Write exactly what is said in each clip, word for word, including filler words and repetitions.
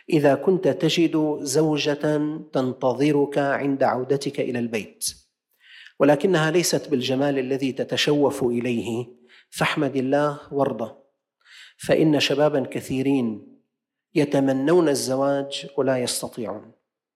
إذا كنت تجد زوجة تنتظرك عند عودتك إلى البيت ولكنها ليست بالجمال الذي تتشوف إليه، فاحمد الله وارضى، فإن شبابا كثيرين يتمنون الزواج ولا يستطيعون.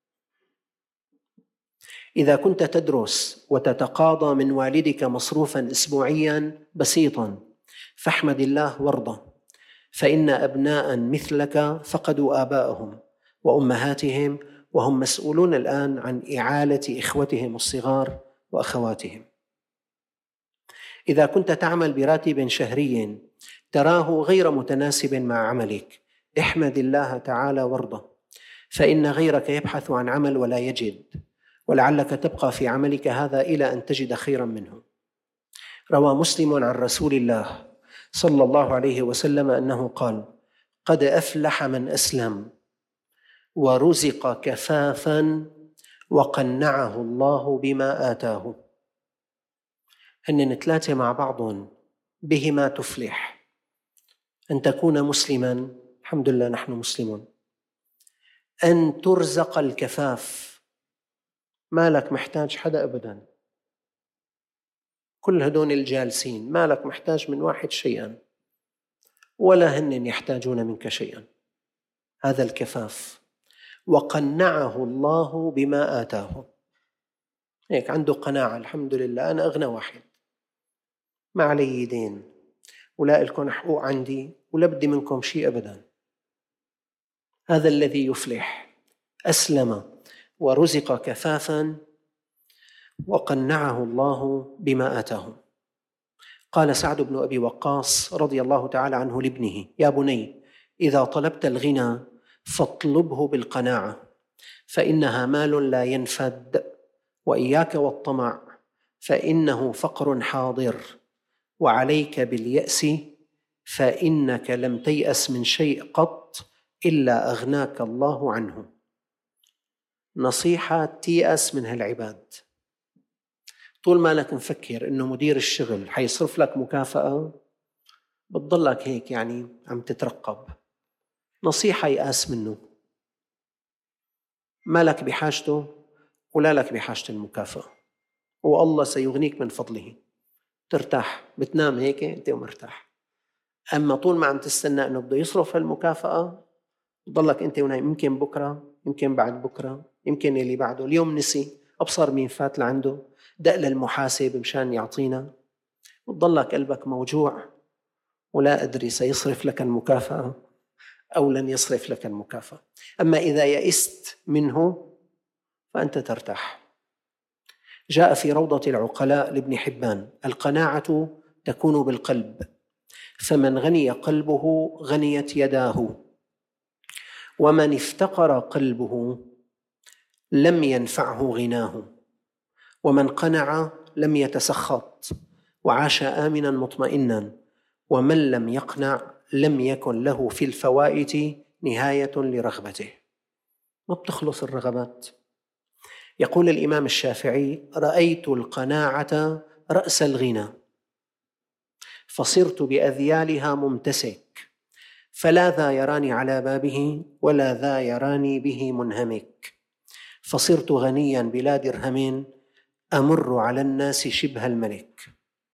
إذا كنت تدرس وتتقاضى من والدك مصروفا أسبوعيا بسيطا، فاحمد الله وارضى، فإن أبناء مثلك فقدوا آباءهم وأمهاتهم وهم مسؤولون الآن عن إعالة إخوتهم الصغار وأخواتهم. إذا كنت تعمل براتب شهري تراه غير متناسب مع عملك، احمد الله تعالى وارضى، فإن غيرك يبحث عن عمل ولا يجد، ولعلك تبقى في عملك هذا إلى أن تجد خيرا منه. روى مسلم عن رسول الله صلى الله عليه وسلم أنه قال: قد أفلح من أسلم ورزق كفافا وقنعه الله بما آتاه. هن ثلاثة مع بعض بهما تفلح: أن تكون مسلما، الحمد لله نحن مسلمون، أن ترزق الكفاف، ما لك محتاج حدا أبدا، كل هدول الجالسين ما لك محتاج من واحد شيئا ولا هن يحتاجون منك شيئا، هذا الكفاف. وقنعه الله بما آتاه، هيك عنده قناعة، الحمد لله أنا أغنى واحد، ما علي دين ولا لكم حقوق عندي ولا بدي منكم شيء أبدا. هذا الذي يفلح، أسلم ورزق كفافا وقنعه الله بما آتاه. قال سعد بن أبي وقاص رضي الله تعالى عنه لابنه: يا بني، إذا طلبت الغنى فاطلبه بالقناعة، فإنها مال لا ينفد، وإياك والطمع فإنه فقر حاضر، وعليك باليأس فإنك لم تيأس من شيء قط إلا أغناك الله عنه. نصيحة تيأس من هالعباد. طول ما لك مفكر إنه مدير الشغل حيصرف لك مكافأة بتضلك هيك يعني عم تترقب. نصيحة يأس منه، ما لك بحاجته ولا لك بحاجة المكافأة، والله سيغنيك من فضله. ترتاح، بتنام هيك أنت ومرتاح. أما طول ما عم تستنى إنه بده يصرف هالمكافأة بتضلك أنت ونايم، يمكن بكرة، يمكن بعد بكرة، يمكن اللي بعده، اليوم نسي، أبصر مين فات لعنده، دق للمحاسب مشان يعطينا، بتضلك قلبك موجوع ولا أدري سيصرف لك المكافأة أو لن يصرف لك المكافأة. أما إذا يئست منه فأنت ترتاح. جاء في روضة العقلاء لابن حبان: القناعة تكون بالقلب، فمن غني قلبه غنيت يداه، ومن افتقر قلبه لم ينفعه غناه، ومن قنع لم يتسخط وعاش آمنا مطمئنا، ومن لم يقنع لم يكن له في الفوائت نهاية لرغبته. ما بتخلص الرغبات. يقول الإمام الشافعي: رأيت القناعة رأس الغنى، فصرت بأذيالها ممتسك، فلا ذا يراني على بابه ولا ذا يراني به منهمك، فصرت غنيا بلا درهم أمر على الناس شبه الملك.